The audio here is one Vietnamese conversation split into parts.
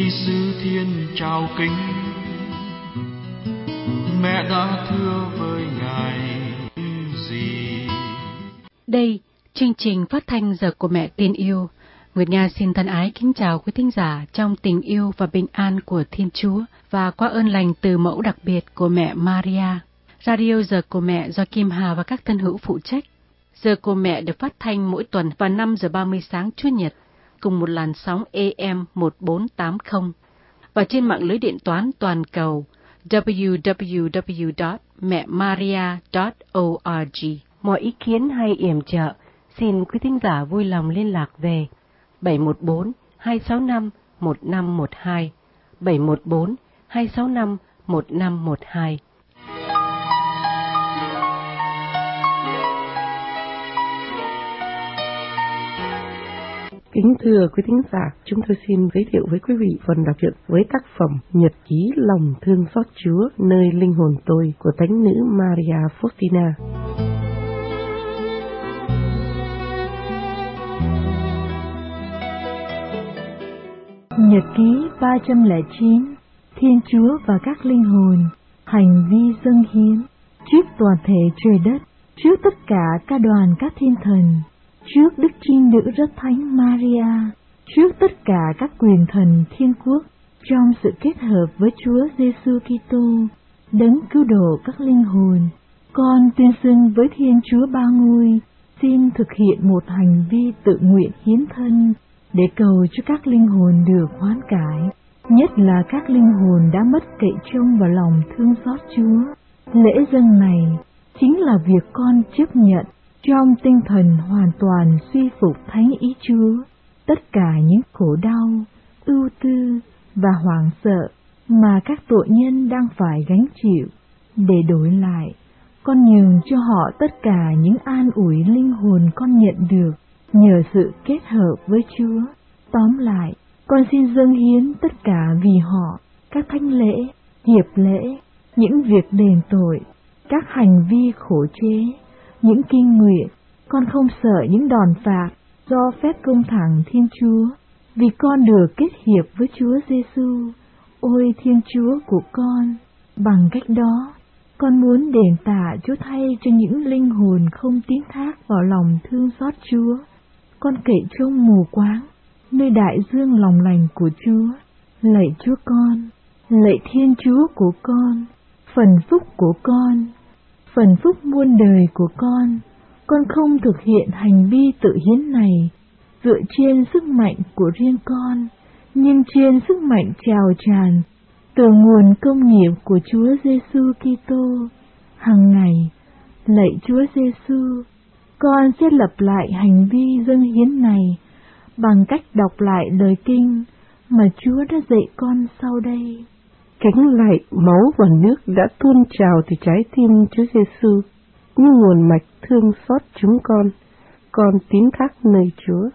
sư thiên trao kính, mẹ đã thưa với ngài gì? Đây, chương trình phát thanh Giờ của Mẹ Tin Yêu. Nguyệt Nga xin thân ái kính chào quý thính giả trong tình yêu và bình an của Thiên Chúa và qua ơn lành từ mẫu đặc biệt của mẹ Maria. Radio Giờ của Mẹ do Kim Hà và các thân hữu phụ trách. Giờ của Mẹ được phát thanh mỗi tuần vào 5 giờ 30 sáng Chủ nhật cùng một làn sóng AM 1480 và trên mạng lưới điện toán toàn cầu www.mẹmaria.org. Mọi ý kiến hay yểm trợ, xin quý thính giả vui lòng liên lạc về 714-265-1512, 714-265-1512. Kính thưa quý thính giả, chúng tôi xin giới thiệu với quý vị phần đọc truyện với tác phẩm Nhật ký lòng thương xót Chúa nơi linh hồn tôi của Thánh nữ Maria Faustina. Nhật ký 309, Thiên Chúa và các linh hồn, hành vi dâng hiến, trước toàn thể trời đất, trước tất cả ca đoàn các thiên thần, trước Đức Trinh Nữ Rất Thánh Maria, trước tất cả các quyền thần thiên quốc, trong sự kết hợp với Chúa Giêsu Kitô, đấng cứu độ các linh hồn, con tuyên xưng với Thiên Chúa Ba Ngôi, xin thực hiện một hành vi tự nguyện hiến thân để cầu cho các linh hồn được hoán cải, nhất là các linh hồn đã mất cậy trông vào lòng thương xót Chúa. Lễ dâng này chính là việc con chấp nhận trong tinh thần hoàn toàn suy phục thánh ý Chúa, tất cả những khổ đau, ưu tư và hoảng sợ mà các tội nhân đang phải gánh chịu. Để đổi lại, con nhường cho họ tất cả những an ủi linh hồn con nhận được nhờ sự kết hợp với Chúa. Tóm lại, con xin dâng hiến tất cả vì họ, các thánh lễ, hiệp lễ, những việc đền tội, các hành vi khổ chế, những kinh nguyện. Con không sợ những đòn phạt do phép công thẳng Thiên Chúa, vì con được kết hiệp với Chúa Giêsu. Ôi Thiên Chúa của con, bằng cách đó, con muốn đền tạ Chúa thay cho những linh hồn không tín thác vào lòng thương xót Chúa. Con cậy trông mù quáng nơi đại dương lòng lành của Chúa. Lạy Chúa con, lạy Thiên Chúa của con, phần phúc của con, phần phúc muôn đời của con không thực hiện hành vi tự hiến này dựa trên sức mạnh của riêng con, nhưng trên sức mạnh trào tràn từ nguồn công nghiệp của Chúa Giêsu Kitô. Hằng ngày, lạy Chúa Giêsu, con sẽ lập lại hành vi dâng hiến này bằng cách đọc lại lời kinh mà Chúa đã dạy con sau đây. Kính lạy máu và nước đã tuôn trào từ trái tim Chúa Giêsu như nguồn mạch thương xót chúng con tín thác nơi Chúa.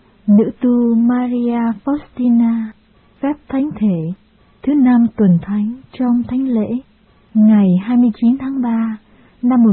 Nữ tu Maria Faustina, phép thánh thể, thứ 5 tuần thánh trong thánh lễ, ngày 29 tháng 3 năm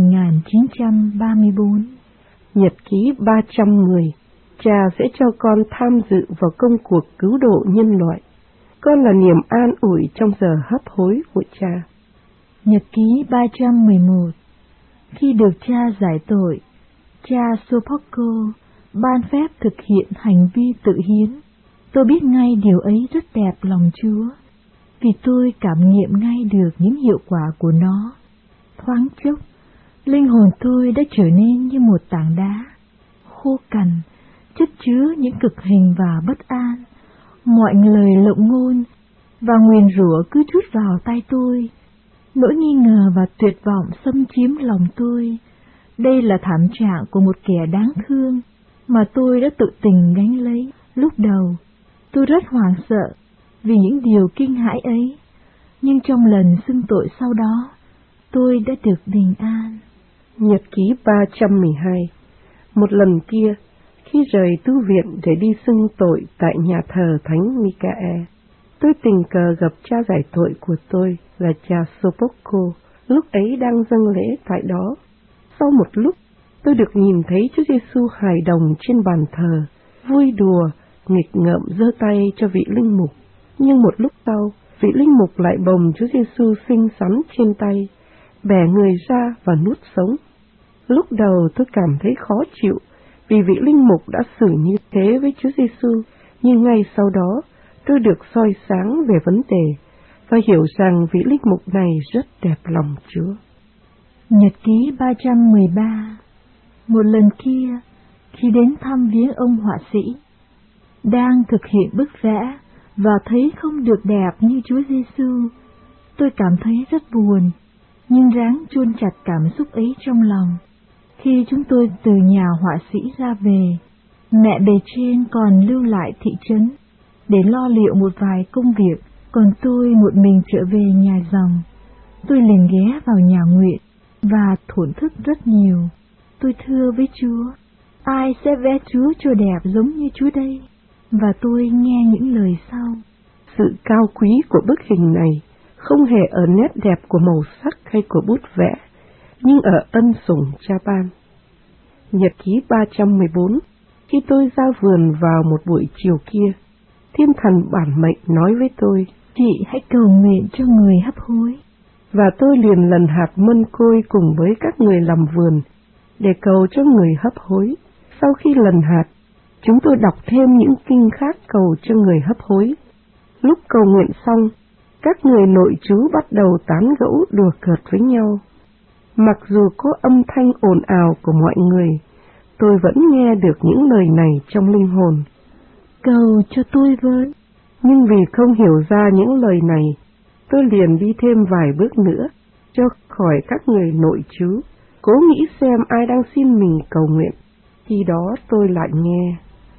1934. Nhật ký 310, Cha sẽ cho con tham dự vào công cuộc cứu độ nhân loại. Con là niềm an ủi trong giờ hấp hối của Cha. Nhật ký 311, khi được Cha giải tội, Cha Sopoco ban phép thực hiện hành vi tự hiến. Tôi biết ngay điều ấy rất đẹp lòng Chúa, vì tôi cảm nghiệm ngay được những hiệu quả của nó. Thoáng chốc, linh hồn tôi đã trở nên như một tảng đá, khô cằn, chất chứa những cực hình và bất an. Mọi lời lộng ngôn và nguyền rủa cứ trút vào tai tôi. Nỗi nghi ngờ và tuyệt vọng xâm chiếm lòng tôi. Đây là thảm trạng của một kẻ đáng thương mà tôi đã tự tình gánh lấy. Lúc đầu, tôi rất hoảng sợ vì những điều kinh hãi ấy, nhưng trong lần xưng tội sau đó, tôi đã được bình an. Nhật ký 312, một lần kia, khi rời tu viện để đi xưng tội tại nhà thờ Thánh Michael, tôi tình cờ gặp cha giải tội của tôi là cha Sopoco, lúc ấy đang dâng lễ tại đó. Sau một lúc, tôi được nhìn thấy Chúa Giêsu hài đồng trên bàn thờ, vui đùa, nghịch ngợm giơ tay cho vị linh mục. Nhưng một lúc sau, vị linh mục lại bồng Chúa Giêsu xinh xắn trên tay, bẻ người ra và nuốt sống. Lúc đầu tôi cảm thấy khó chịu vì vị linh mục đã xử như thế với Chúa Giêsu, nhưng ngay sau đó tôi được soi sáng về vấn đề và hiểu rằng vị linh mục này rất đẹp lòng Chúa. Nhật ký 313. Một lần kia, khi đến thăm viếng ông họa sĩ, đang thực hiện bức vẽ và thấy không được đẹp như Chúa Giêsu, tôi cảm thấy rất buồn, nhưng ráng chôn chặt cảm xúc ấy trong lòng. Khi chúng tôi từ nhà họa sĩ ra về, mẹ bề trên còn lưu lại thị trấn để lo liệu một vài công việc, còn tôi một mình trở về nhà dòng. Tôi liền ghé vào nhà nguyện và thổn thức rất nhiều. Tôi thưa với Chúa, ai sẽ vẽ Chúa cho đẹp giống như Chúa đây? Và tôi nghe những lời sau. Sự cao quý của bức hình này không hề ở nét đẹp của màu sắc hay của bút vẽ, nhưng ở ân sủng Cha ban. Nhật ký 314. Khi tôi ra vườn vào một buổi chiều kia, Thiên Thần bản mệnh nói với tôi, chị hãy cầu nguyện cho người hấp hối. Và tôi liền lần hạt mân côi cùng với các người làm vườn để cầu cho người hấp hối. Sau khi lần hạt, chúng tôi đọc thêm những kinh khác cầu cho người hấp hối. Lúc cầu nguyện xong, các người nội trú bắt đầu tán gẫu đùa cợt với nhau. Mặc dù có âm thanh ồn ào của mọi người, tôi vẫn nghe được những lời này trong linh hồn. Cầu cho tôi với. Nhưng vì không hiểu ra những lời này, tôi liền đi thêm vài bước nữa, cho khỏi các người nội trú, cố nghĩ xem ai đang xin mình cầu nguyện. Khi đó tôi lại nghe.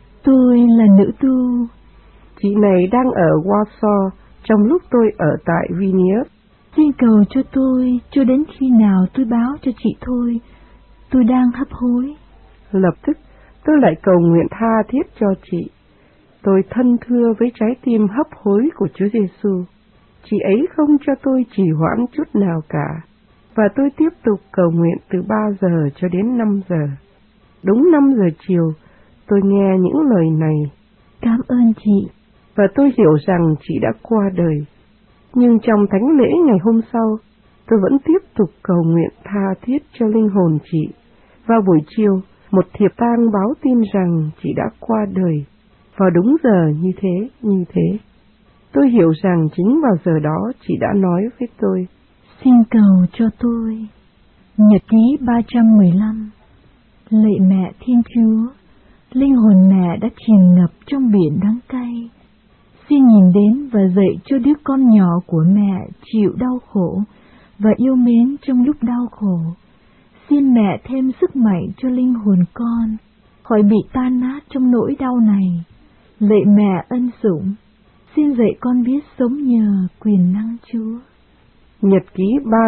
Tôi là nữ tu. Chị này đang ở Warsaw trong lúc tôi ở tại Vilnius. Xin cầu cho tôi cho đến khi nào tôi báo cho chị thôi. Tôi đang hấp hối. Lập tức tôi lại cầu nguyện tha thiết cho chị. Tôi thân thưa với trái tim hấp hối của Chúa Giêsu. Chị ấy không cho tôi trì hoãn chút nào cả, và tôi tiếp tục cầu nguyện từ 3 giờ cho đến 5 giờ. Đúng 5 giờ chiều, tôi nghe những lời này. Cảm ơn chị. Và tôi hiểu rằng chị đã qua đời. Nhưng trong thánh lễ ngày hôm sau, tôi vẫn tiếp tục cầu nguyện tha thiết cho linh hồn chị. Vào buổi chiều, một thiệp tang báo tin rằng chị đã qua đời. Vào đúng giờ như thế. Tôi hiểu rằng chính vào giờ đó chị đã nói với tôi, xin cầu cho tôi. Nhật ký 315. Lạy mẹ Thiên Chúa, linh hồn mẹ đã chìm ngập trong biển đắng cay. Xin nhìn đến và dạy cho đứa con nhỏ của mẹ chịu đau khổ và yêu mến trong lúc đau khổ. Xin mẹ thêm sức mạnh cho linh hồn con, khỏi bị tan nát trong nỗi đau này. Lạy mẹ ân sủng, xin dạy con biết sống nhờ quyền năng Chúa. Nhật ký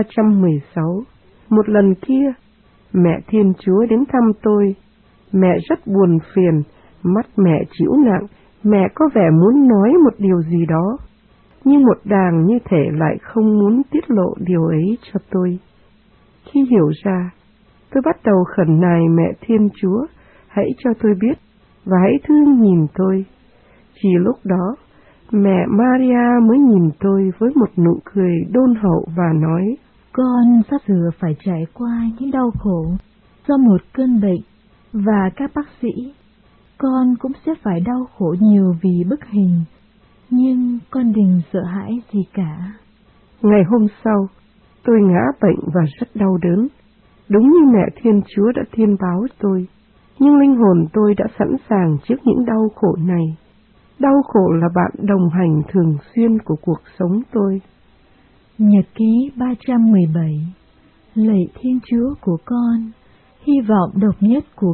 316. Một lần kia, mẹ Thiên Chúa đến thăm tôi. Mẹ rất buồn phiền, mắt mẹ chịu nặng, mẹ có vẻ muốn nói một điều gì đó, nhưng một đàng như thể lại không muốn tiết lộ điều ấy cho tôi. Khi hiểu ra, tôi bắt đầu khẩn nài mẹ Thiên Chúa hãy cho tôi biết và hãy thương nhìn tôi. Chỉ lúc đó, mẹ Maria mới nhìn tôi với một nụ cười đôn hậu và nói, con sắp sửa phải trải qua những đau khổ do một cơn bệnh, và các bác sĩ, con cũng sẽ phải đau khổ nhiều vì bức hình, nhưng con đừng sợ hãi gì cả. Ngày hôm sau, tôi ngã bệnh và rất đau đớn, đúng như mẹ Thiên Chúa đã thiên báo tôi, nhưng linh hồn tôi đã sẵn sàng trước những đau khổ này. Đau khổ là bạn đồng hành thường xuyên của cuộc sống tôi. Nhật ký 317. Lạy Thiên Chúa của con, hy vọng độc nhất của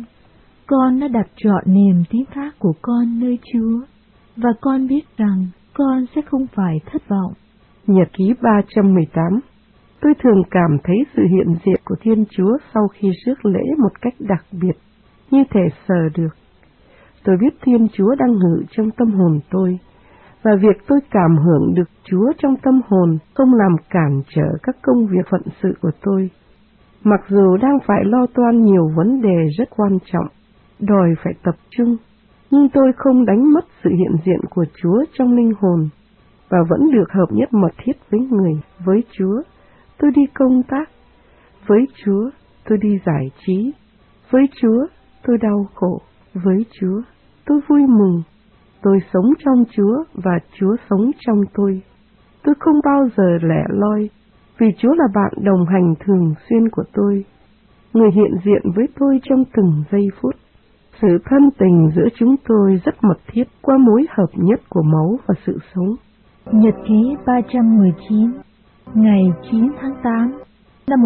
con đã đặt trọn niềm tín thác của con nơi Chúa, và con biết rằng con sẽ không phải thất vọng. Nhật ký 318. Tôi thường cảm thấy sự hiện diện của Thiên Chúa sau khi rước lễ một cách đặc biệt, như thể sờ được. Tôi biết Thiên Chúa đang ngự trong tâm hồn tôi, và việc tôi cảm hưởng được Chúa trong tâm hồn không làm cản trở các công việc phận sự của tôi. Mặc dù đang phải lo toan nhiều vấn đề rất quan trọng, đòi phải tập trung, nhưng tôi không đánh mất sự hiện diện của Chúa trong linh hồn, và vẫn được hợp nhất mật thiết với người. Với Chúa, tôi đi công tác. Với Chúa, tôi đi giải trí. Với Chúa, tôi đau khổ. Với Chúa, tôi vui mừng. Tôi sống trong Chúa và Chúa sống trong tôi. Tôi không bao giờ lẻ loi, vì Chúa là bạn đồng hành thường xuyên của tôi, người hiện diện với tôi trong từng giây phút. Sự thân tình giữa chúng tôi rất mật thiết qua mối hợp nhất của máu và sự sống. Nhật ký 319, ngày 9 tháng 8 năm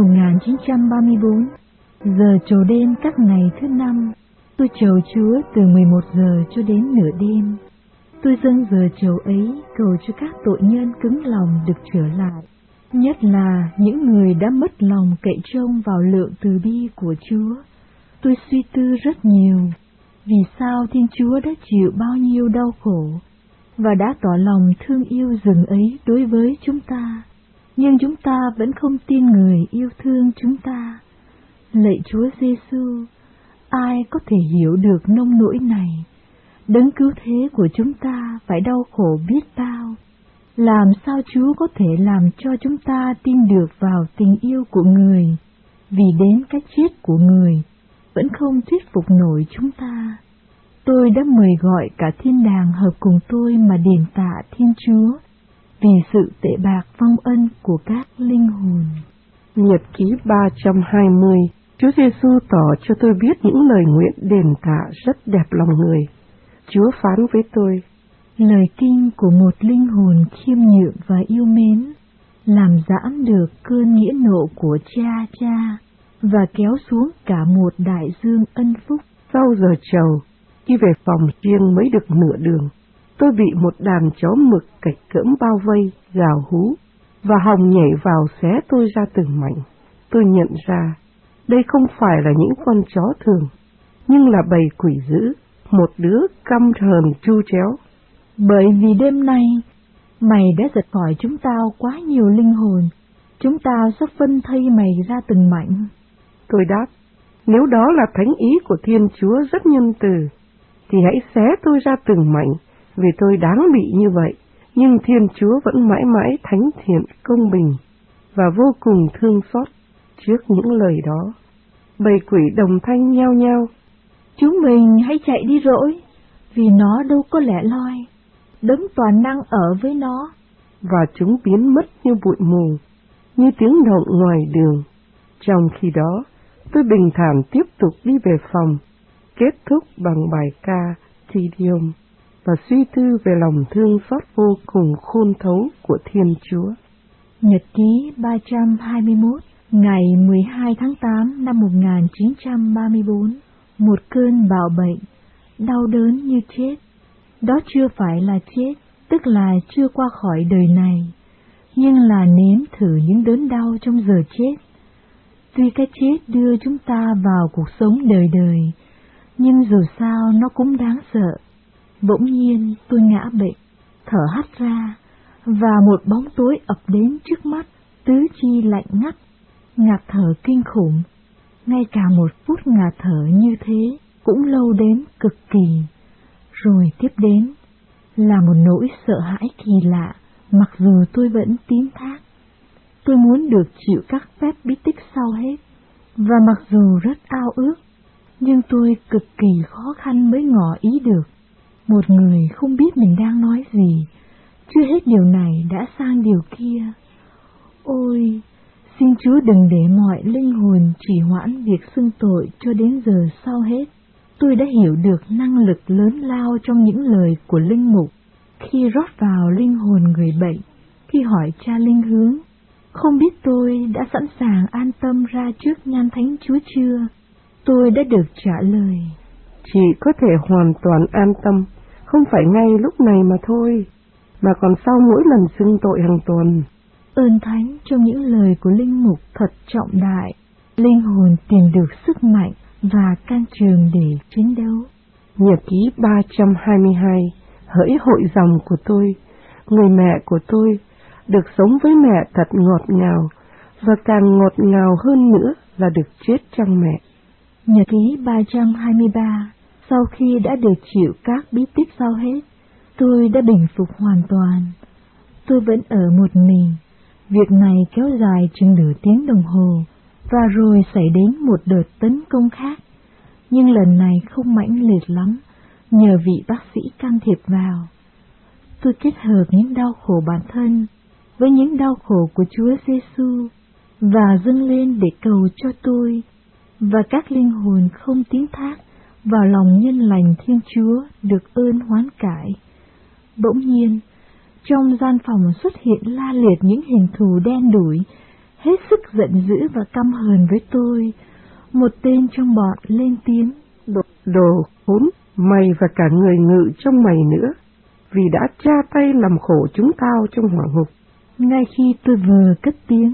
1934, giờ trầu đêm các ngày thứ năm. Tôi chầu Chúa từ 11 giờ cho đến nửa đêm. Tôi dâng giờ trầu ấy cầu cho các tội nhân cứng lòng được trở lại, nhất là những người đã mất lòng cậy trông vào lượng từ bi của Chúa. Tôi suy tư rất nhiều, vì sao Thiên Chúa đã chịu bao nhiêu đau khổ và đã tỏ lòng thương yêu rừng ấy đối với chúng ta, nhưng chúng ta vẫn không tin người yêu thương chúng ta. Lạy Chúa Giêsu, ai có thể hiểu được nông nỗi này? Đấng cứu thế của chúng ta phải đau khổ biết bao. Làm sao Chúa có thể làm cho chúng ta tin được vào tình yêu của người, vì đến cái chết của người vẫn không thuyết phục nổi chúng ta? Tôi đã mời gọi cả thiên đàng hợp cùng tôi mà đền tạ Thiên Chúa vì sự tệ bạc vong ân của các linh hồn. Nhật ký 320. Chúa Giêsu tỏ cho tôi biết những lời nguyện đền tạ rất đẹp lòng người. Chúa phán với tôi: lời kinh của một linh hồn khiêm nhượng và yêu mến làm giãn được cơn nghĩa nộ của cha và kéo xuống cả một đại dương ân phúc. Sau giờ trầu, khi về phòng riêng mới được nửa đường, tôi bị một đàn chó mực cạch cỡm bao vây, gào hú, và hòng nhảy vào xé tôi ra từng mảnh. Tôi nhận ra, đây không phải là những con chó thường, nhưng là bầy quỷ dữ, một đứa căm hờn tru chéo. Bởi vì đêm nay, mày đã giật khỏi chúng tao quá nhiều linh hồn, chúng tao sẽ phân thây mày ra từng mảnh. Tôi đáp, nếu đó là thánh ý của Thiên Chúa rất nhân từ, thì hãy xé tôi ra từng mảnh, vì tôi đáng bị như vậy. Nhưng Thiên Chúa vẫn mãi mãi thánh thiện, công bình, và vô cùng thương xót. Trước những lời đó, bầy quỷ đồng thanh nhao nhao: chúng mình hãy chạy đi rỗi, vì nó đâu có lẻ loi, Đấng toàn năng ở với nó. Và chúng biến mất như bụi mù, như tiếng động ngoài đường. Trong khi đó, tôi bình thản tiếp tục đi về phòng, kết thúc bằng bài ca Te Deum và suy tư về lòng thương xót vô cùng khôn thấu của Thiên Chúa. Nhật ký 321, ngày 12 tháng 8 năm 1934, một cơn bạo bệnh, đau đớn như chết. Đó chưa phải là chết, tức là chưa qua khỏi đời này, nhưng là nếm thử những đớn đau trong giờ chết. Tuy cái chết đưa chúng ta vào cuộc sống đời đời, nhưng dù sao nó cũng đáng sợ. Bỗng nhiên tôi ngã bệnh, thở hắt ra, và một bóng tối ập đến trước mắt, tứ chi lạnh ngắt, ngạt thở kinh khủng. Ngay cả một phút ngạt thở như thế cũng lâu đến cực kỳ. Rồi tiếp đến là một nỗi sợ hãi kỳ lạ, mặc dù tôi vẫn tín thác. Tôi muốn được chịu các phép bí tích sau hết, và mặc dù rất ao ước, nhưng tôi cực kỳ khó khăn mới ngỏ ý được. Một người không biết mình đang nói gì, chưa hết điều này đã sang điều kia. Ôi, xin Chúa đừng để mọi linh hồn trì hoãn việc xưng tội cho đến giờ sau hết. Tôi đã hiểu được năng lực lớn lao trong những lời của linh mục khi rót vào linh hồn người bệnh, khi hỏi cha linh hướng. Không biết tôi đã sẵn sàng an tâm ra trước nhan thánh Chúa chưa? Tôi đã được trả lời: Chị có thể hoàn toàn an tâm, không phải ngay lúc này mà thôi, mà còn sau mỗi lần xưng tội hàng tuần. Ơn Thánh trong những lời của linh mục thật trọng đại, linh hồn tìm được sức mạnh và can trường để chiến đấu. Nhật ký 322. Hỡi hội dòng của tôi, người mẹ của tôi, được sống với mẹ thật ngọt ngào, và càng ngọt ngào hơn nữa là được chết trong mẹ. Nhật ký 323. Sau khi đã được chịu các bí tích sau hết, tôi đã bình phục hoàn toàn. Tôi vẫn ở một mình. Việc này kéo dài chừng nửa tiếng đồng hồ, và rồi xảy đến một đợt tấn công khác. Nhưng lần này không mãnh liệt lắm, nhờ vị bác sĩ can thiệp vào. Tôi kết hợp những đau khổ bản thân với những đau khổ của Chúa Giêsu và dâng lên để cầu cho tôi và các linh hồn không tín thác vào lòng nhân lành Thiên Chúa được ơn hoán cải. Bỗng nhiên, trong gian phòng xuất hiện la liệt những hình thù đen đủi, hết sức giận dữ và căm hờn với tôi. Một tên trong bọn lên tiếng: Đồ khốn, mày và cả người ngự trong mày nữa, vì đã tra tay làm khổ chúng tao trong hỏa ngục. Ngay khi tôi vừa cất tiếng,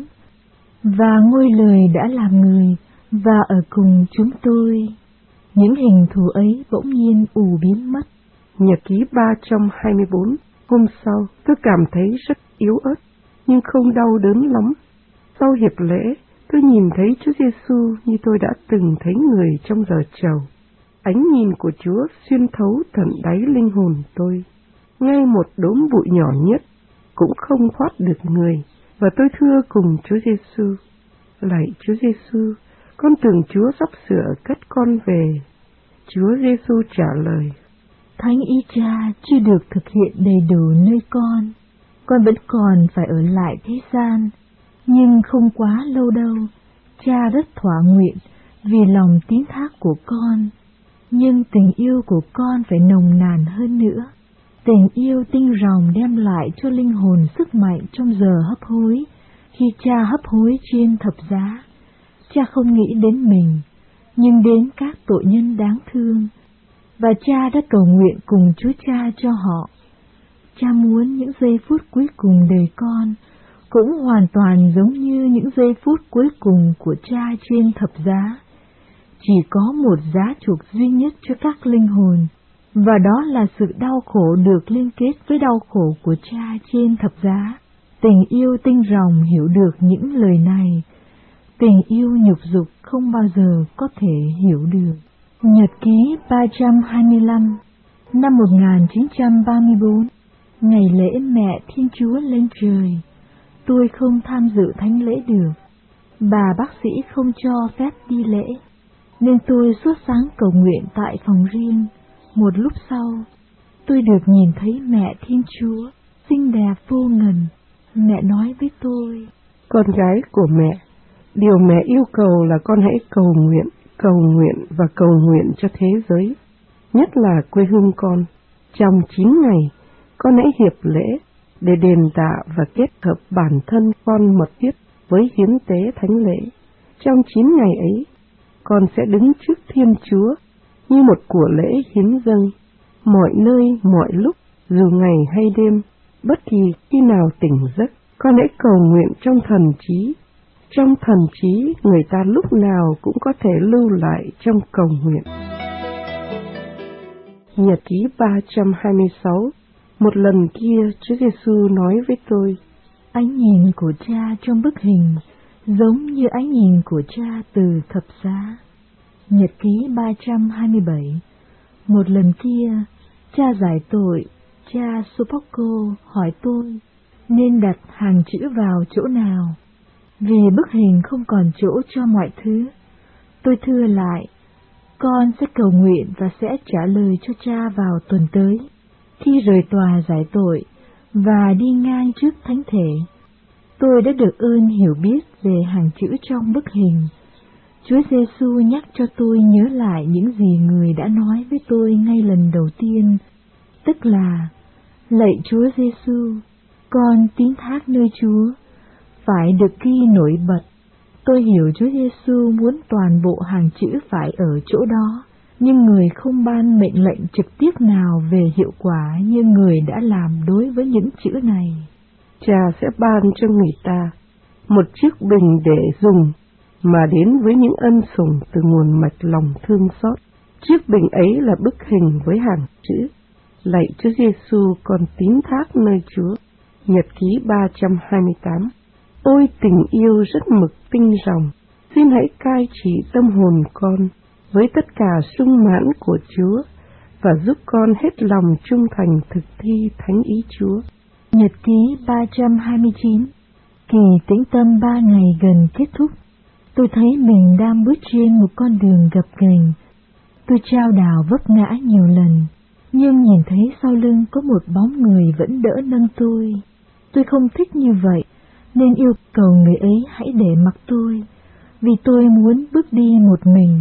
và ngôi lời đã làm người và ở cùng chúng tôi, những hình thù ấy bỗng nhiên ù biến mất. Nhật ký 324. Hôm sau, tôi cảm thấy rất yếu ớt, nhưng không đau đớn lắm. Sau hiệp lễ, tôi nhìn thấy Chúa Giêsu như tôi đã từng thấy người trong giờ trầu. Ánh nhìn của Chúa xuyên thấu tận đáy linh hồn tôi. Ngay một đốm bụi nhỏ nhất cũng không thoát được người, và tôi thưa cùng Chúa Giêsu: Lạy Chúa Giêsu, con tưởng Chúa sắp sửa cất con về. Chúa Giêsu trả lời: Thánh ý Cha chưa được thực hiện đầy đủ nơi con vẫn còn phải ở lại thế gian, nhưng không quá lâu đâu. Cha rất thỏa nguyện vì lòng tín thác của con, nhưng tình yêu của con phải nồng nàn hơn nữa. Tình yêu tinh ròng đem lại cho linh hồn sức mạnh trong giờ hấp hối. Khi Cha hấp hối trên thập giá, Cha không nghĩ đến mình, nhưng đến các tội nhân đáng thương, và Cha đã cầu nguyện cùng Chúa Cha cho họ. Cha muốn những giây phút cuối cùng đời con cũng hoàn toàn giống như những giây phút cuối cùng của Cha trên thập giá. Chỉ có một giá chuộc duy nhất cho các linh hồn, và đó là sự đau khổ được liên kết với đau khổ của Cha trên thập giá. Tình yêu tinh ròng hiểu được những lời này. Tình yêu nhục dục không bao giờ có thể hiểu được. Nhật ký 325. Năm 1934, ngày lễ Mẹ Thiên Chúa lên trời, tôi không tham dự thánh lễ được. Bà bác sĩ không cho phép đi lễ, nên tôi suốt sáng cầu nguyện tại phòng riêng. Một lúc sau, tôi được nhìn thấy Mẹ Thiên Chúa, xinh đẹp vô ngần. Mẹ nói với tôi: Con gái của mẹ, điều mẹ yêu cầu là con hãy cầu nguyện và cầu nguyện cho thế giới, nhất là quê hương con. Trong 9 ngày, con hãy hiệp lễ để đền tạ và kết hợp bản thân con mật thiết với hiến tế thánh lễ. Trong 9 ngày ấy, con sẽ đứng trước Thiên Chúa như một của lễ hiến dâng, mọi nơi, mọi lúc, dù ngày hay đêm, bất kỳ khi nào tỉnh giấc, con hãy cầu nguyện trong thần trí. Trong thần trí, người ta lúc nào cũng có thể lưu lại trong cầu nguyện. Nhật ký 326. Một lần kia, Chúa Giêsu nói với tôi: Ánh nhìn của Cha trong bức hình giống như ánh nhìn của Cha từ thập giá. Nhật ký 327. Một lần kia, Cha giải tội, Cha Sopocco hỏi tôi nên đặt hàng chữ vào chỗ nào, vì bức hình không còn chỗ cho mọi thứ. Tôi thưa lại: con sẽ cầu nguyện và sẽ trả lời cho Cha vào tuần tới. Khi rời tòa giải tội và đi ngang trước thánh thể, tôi đã được ơn hiểu biết về hàng chữ trong bức hình. Chúa Giêsu nhắc cho tôi nhớ lại những gì người đã nói với tôi ngay lần đầu tiên, tức là: Lạy Chúa Giêsu, con tín thác nơi Chúa, phải được ghi nổi bật. Tôi hiểu Chúa Giêsu muốn toàn bộ hàng chữ phải ở chỗ đó, nhưng người không ban mệnh lệnh trực tiếp nào về hiệu quả như người đã làm đối với những chữ này. Cha sẽ ban cho người ta một chiếc bình để dùng, mà đến với những ân sủng từ nguồn mạch lòng thương xót. Chiếc bình ấy là bức hình với hàng chữ: Lạy Chúa Giêsu, con tín thác nơi Chúa. Nhật ký 328. Ôi tình yêu rất mực tinh ròng, xin hãy cai trị tâm hồn con, với tất cả sung mãn của Chúa và giúp con hết lòng trung thành thực thi thánh ý Chúa. Nhật ký 329. Kỳ tĩnh tâm 3 ngày gần kết thúc. Tôi thấy mình đang bước trên một con đường gập ghềnh. Tôi chao đảo vấp ngã nhiều lần, nhưng nhìn thấy sau lưng có một bóng người vẫn đỡ nâng tôi. Tôi không thích như vậy, nên yêu cầu người ấy hãy để mặc tôi, vì tôi muốn bước đi một mình.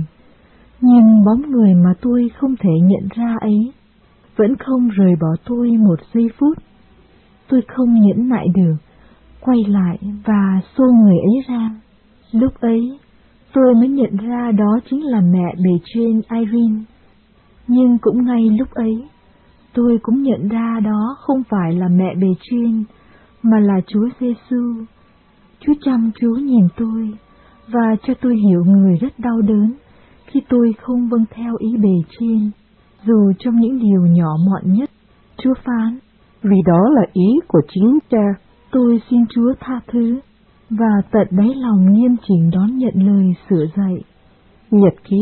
Nhưng bóng người mà tôi không thể nhận ra ấy vẫn không rời bỏ tôi một giây phút. Tôi không nhẫn nại được, quay lại và xô người ấy ra. Lúc ấy, tôi mới nhận ra đó chính là mẹ bề trên Irene. Nhưng cũng ngay lúc ấy, tôi cũng nhận ra đó không phải là mẹ bề trên, mà là Chúa Giêsu. Chúa chăm chú nhìn tôi và cho tôi hiểu người rất đau đớn khi tôi không vâng theo ý bề trên, dù trong những điều nhỏ mọn nhất. Chúa phán, vì đó là ý của chính Cha. Tôi xin Chúa tha thứ và tận đáy lòng nghiêm chỉnh đón nhận lời sửa dạy. Nhật ký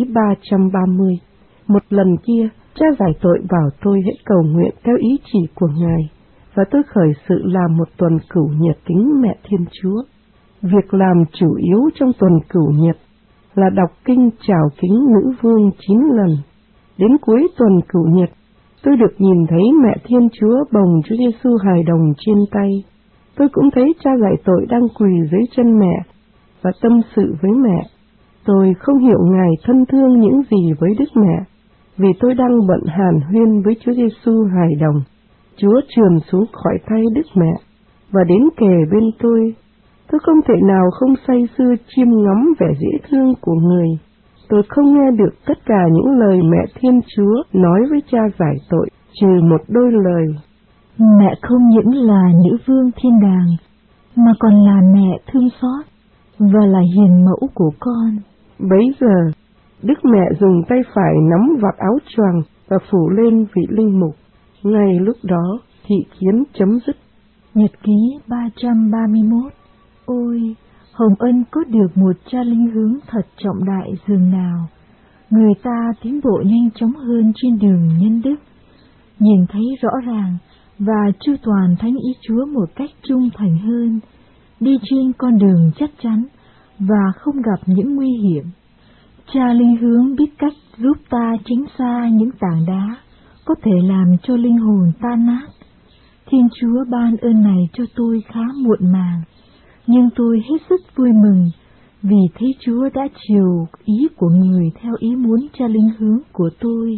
330. Một lần kia, Cha giải tội bảo tôi hãy cầu nguyện theo ý chỉ của Ngài, và tôi khởi sự làm một tuần cửu nhật kính Mẹ Thiên Chúa. Việc làm chủ yếu trong tuần cửu nhật là đọc kinh chào kính Nữ Vương 9 lần. Đến cuối tuần cửu nhật, tôi được nhìn thấy Mẹ Thiên Chúa bồng Chúa Giêsu hài đồng trên tay. Tôi cũng thấy Cha giải tội đang quỳ dưới chân mẹ và tâm sự với mẹ. Tôi không hiểu Ngài thân thương những gì với Đức Mẹ, vì tôi đang bận hàn huyên với Chúa Giêsu hài đồng. Chúa trườn xuống khỏi tay Đức Mẹ và đến kề bên tôi. Tôi không thể nào không say sưa chiêm ngắm vẻ dễ thương của người. Tôi không nghe được tất cả những lời Mẹ Thiên Chúa nói với Cha giải tội, trừ một đôi lời. Mẹ không những là nữ vương thiên đàng, mà còn là mẹ thương xót và là hiền mẫu của con. Bấy giờ, Đức Mẹ dùng tay phải nắm vạt áo choàng và phủ lên vị linh mục. Ngay lúc đó, thị kiến chấm dứt. Nhật ký 331. Ôi, hồng ân có được một cha linh hướng thật trọng đại dường nào. Người ta tiến bộ nhanh chóng hơn trên đường nhân đức, nhìn thấy rõ ràng và chu toàn thánh ý Chúa một cách trung thành hơn, đi trên con đường chắc chắn và không gặp những nguy hiểm. Cha linh hướng biết cách giúp ta tránh xa những tảng đá có thể làm cho linh hồn tan nát. Thiên Chúa ban ơn này cho tôi khá muộn màng, nhưng tôi hết sức vui mừng vì thấy Chúa đã chiều ý của người theo ý muốn cha linh hướng của tôi.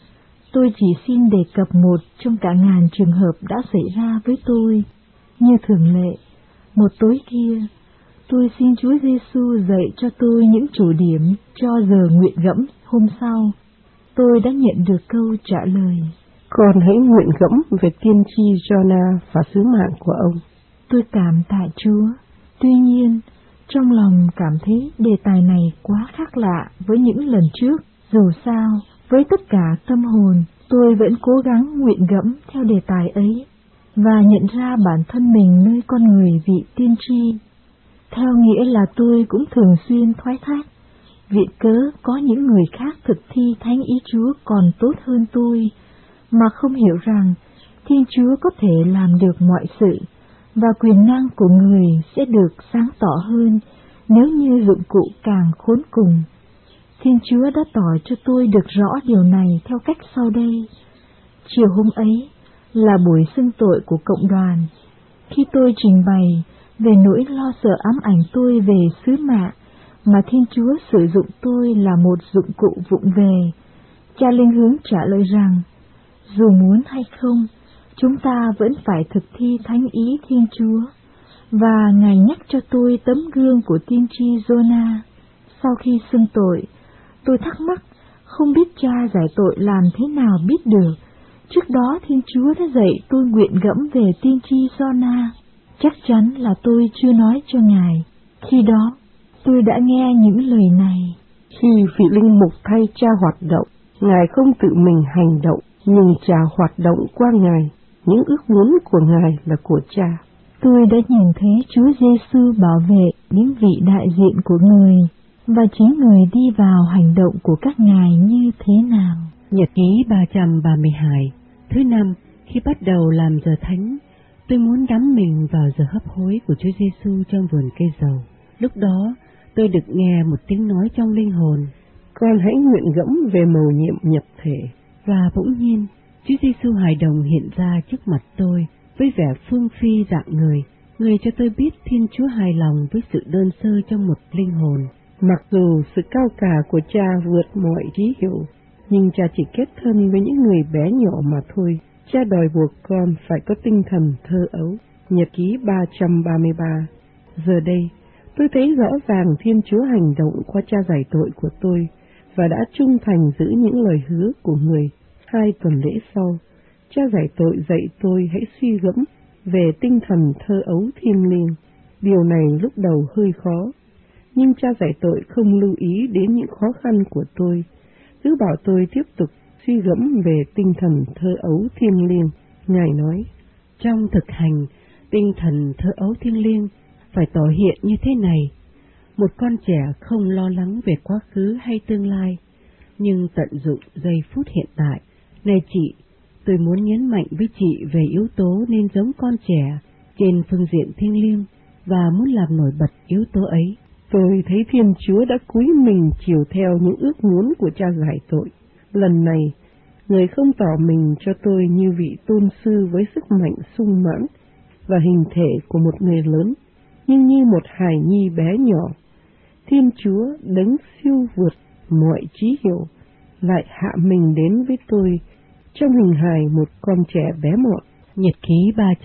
Tôi chỉ xin đề cập một trong cả ngàn trường hợp đã xảy ra với tôi. Như thường lệ, một tối kia, tôi xin Chúa Giêsu dạy cho tôi những chủ điểm cho giờ nguyện gẫm hôm sau. Tôi đã nhận được câu trả lời: Con hãy nguyện gẫm về tiên tri Jonah và sứ mạng của ông. Tôi cảm tạ Chúa. Tuy nhiên, trong lòng cảm thấy đề tài này quá khác lạ với những lần trước. Dù sao, với tất cả tâm hồn, tôi vẫn cố gắng nguyện gẫm theo đề tài ấy và nhận ra bản thân mình nơi con người vị tiên tri. Theo nghĩa là tôi cũng thường xuyên thoái thác, viện cớ có những người khác thực thi thánh ý Chúa còn tốt hơn tôi, mà không hiểu rằng Thiên Chúa có thể làm được mọi sự, và quyền năng của người sẽ được sáng tỏ hơn nếu như dụng cụ càng khốn cùng. Thiên Chúa đã tỏ cho tôi được rõ điều này theo cách sau đây. Chiều hôm ấy là buổi xưng tội của cộng đoàn. Khi tôi trình bày về nỗi lo sợ ám ảnh tôi về sứ mạng mà Thiên Chúa sử dụng tôi là một dụng cụ vụng về, cha linh hướng trả lời rằng, dù muốn hay không, chúng ta vẫn phải thực thi thánh ý Thiên Chúa, và Ngài nhắc cho tôi tấm gương của tiên tri Jonah. Sau khi xưng tội, tôi thắc mắc không biết cha giải tội làm thế nào biết được. Trước đó Thiên Chúa đã dạy tôi nguyện gẫm về tiên tri Jonah. Chắc chắn là tôi chưa nói cho Ngài. Khi đó, tôi đã nghe những lời này. Khi vị linh mục thay cha hoạt động, Ngài không tự mình hành động, nhưng cha hoạt động qua Ngài. Những ước muốn của Ngài là của cha. Tôi đã nhìn thấy Chúa Giêsu bảo vệ những vị đại diện của người và chỉ người đi vào hành động của các ngài như thế nào. Nhật ký 332. Thứ năm, khi bắt đầu làm giờ thánh, tôi muốn đắm mình vào giờ hấp hối của Chúa Giêsu trong vườn cây dầu. Lúc đó, tôi được nghe một tiếng nói trong linh hồn: con hãy nguyện gẫm về mầu nhiệm nhập thể. Và bỗng nhiên, Chúa Giêsu hài đồng hiện ra trước mặt tôi với vẻ phương phi dạng người cho tôi biết Thiên Chúa hài lòng với sự đơn sơ trong một linh hồn. Mặc dù sự cao cả của Cha vượt mọi trí hiểu, nhưng Cha chỉ kết thân với những người bé nhỏ mà thôi. Cha đòi buộc con phải có tinh thần thơ ấu. Nhật ký 333. Giờ đây, tôi thấy rõ ràng Thiên Chúa hành động qua Cha giải tội của tôi và đã trung thành giữ những lời hứa của người. 2 tuần lễ sau, Cha giải tội dạy tôi hãy suy gẫm về tinh thần thơ ấu thiêng liêng. Điều này lúc đầu hơi khó, nhưng Cha giải tội không lưu ý đến những khó khăn của tôi, cứ bảo tôi tiếp tục suy gẫm về tinh thần thơ ấu thiêng liêng. Ngài nói, trong thực hành tinh thần thơ ấu thiêng liêng phải tỏ hiện như thế này: một con trẻ không lo lắng về quá khứ hay tương lai, nhưng tận dụng giây phút hiện tại. Này chị, tôi muốn nhấn mạnh với chị về yếu tố nên giống con trẻ trên phương diện thiêng liêng và muốn làm nổi bật yếu tố ấy. Tôi thấy Thiên Chúa đã cúi mình chiều theo những ước muốn của Cha giải tội. Lần này, Người không tỏ mình cho tôi như vị tôn sư với sức mạnh sung mãn và hình thể của một người lớn, nhưng như một hài nhi bé nhỏ. Thiên Chúa đấng siêu vượt mọi trí hiểu lại hạ mình đến với tôi trong hình hài một con trẻ bé mọn. Nhật ký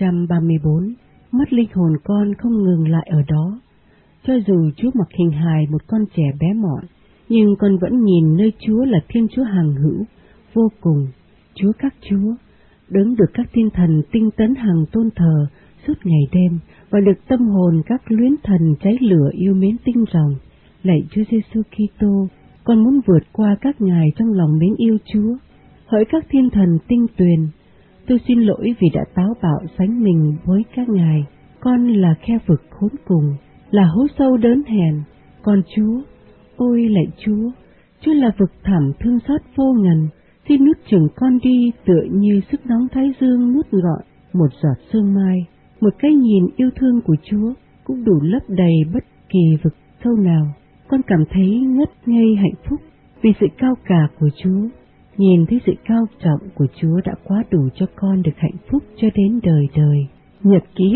334. Mắt linh hồn con không ngừng lại ở đó. Cho dù Chúa mặc hình hài một con trẻ bé mọn, nhưng con vẫn nhìn nơi Chúa là Thiên Chúa hằng hữu, vô cùng, Chúa các Chúa, đấng được các thiên thần tinh tấn hằng tôn thờ suốt ngày đêm và được tâm hồn các luyến thần cháy lửa yêu mến tinh ròng. Lạy Chúa Giêsu Kitô, con muốn vượt qua các ngài trong lòng mến yêu Chúa. Hỡi các thiên thần tinh tuyền, tôi xin lỗi vì đã táo bạo sánh mình với các ngài. Con là khe vực khốn cùng, là hố sâu đớn hèn. Còn Chúa, ôi lạy Chúa, Chúa là vực thẳm thương xót vô ngần. Xin nuốt chửng con đi tựa như sức nóng thái dương nuốt gọn một giọt sương mai. Một cái nhìn yêu thương của Chúa cũng đủ lấp đầy bất kỳ vực sâu nào. Con cảm thấy ngất ngây hạnh phúc vì sự cao cả của Chúa. Nhìn thấy sự cao trọng của Chúa đã quá đủ cho con được hạnh phúc cho đến đời đời. Nhật ký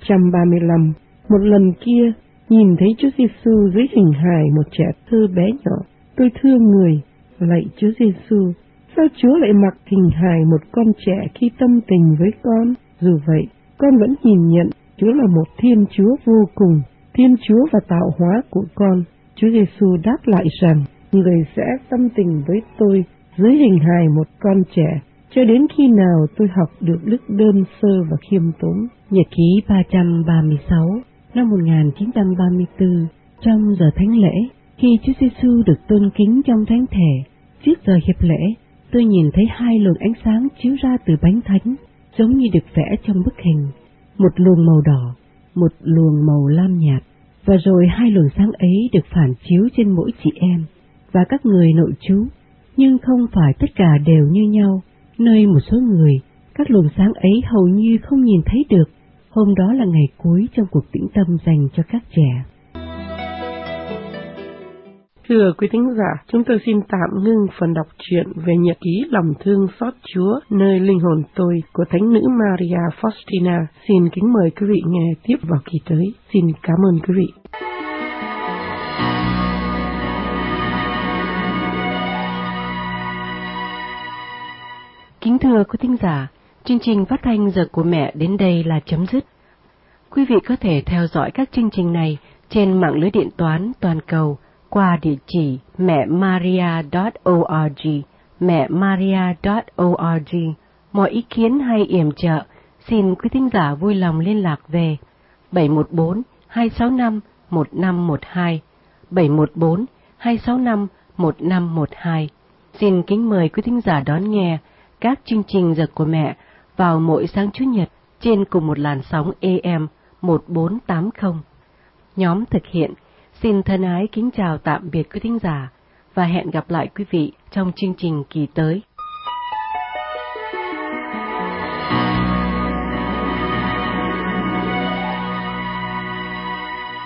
335. Một lần kia, nhìn thấy Chúa Giêsu dưới hình hài một trẻ thơ bé nhỏ, tôi thương người. Lạy Chúa Giêsu, sao Chúa lại mặc hình hài một con trẻ khi tâm tình với con? Dù vậy, con vẫn nhìn nhận Chúa là một Thiên Chúa vô cùng, Thiên Chúa và tạo hóa của con. Chúa Giêsu đáp lại rằng, người sẽ tâm tình với tôi dưới hình hài một con trẻ, cho đến khi nào tôi học được đức đơn sơ và khiêm tốn. Nhật ký 336. Năm 1934, trong giờ thánh lễ, khi Chúa Giêsu được tôn kính trong thánh thể, trước giờ hiệp lễ, tôi nhìn thấy 2 luồng ánh sáng chiếu ra từ bánh thánh, giống như được vẽ trong bức hình. Một luồng màu đỏ, một luồng màu lam nhạt, và rồi 2 luồng sáng ấy được phản chiếu trên mỗi chị em và các người nội trú, nhưng không phải tất cả đều như nhau. Nơi một số người, các luồng sáng ấy hầu như không nhìn thấy được. Hôm đó là ngày cuối trong cuộc tĩnh tâm dành cho các trẻ. Thưa quý thính giả, chúng tôi xin tạm ngưng phần đọc truyện về nhật ký lòng thương xót Chúa nơi linh hồn tôi của Thánh nữ Maria Faustina. Xin kính mời quý vị nghe tiếp vào kỳ tới. Xin cảm ơn quý vị. Kính thưa quý thính giả, chương trình phát thanh Giờ của Mẹ đến đây là chấm dứt. Quý vị có thể theo dõi các chương trình này trên mạng lưới điện toán toàn cầu qua địa chỉ mẹmaria.org, mẹmaria.org. Mọi ý kiến hay yểm trợ, xin quý thính giả vui lòng liên lạc về 714-265-1512, 714-265-1512. Xin kính mời quý thính giả đón nghe các chương trình Giờ của Mẹ vào mỗi sáng Chủ nhật trên cùng một làn sóng AM 1480. Nhóm thực hiện Xin thân ái kính chào tạm biệt quý thính giả và hẹn gặp lại quý vị trong chương trình kỳ tới.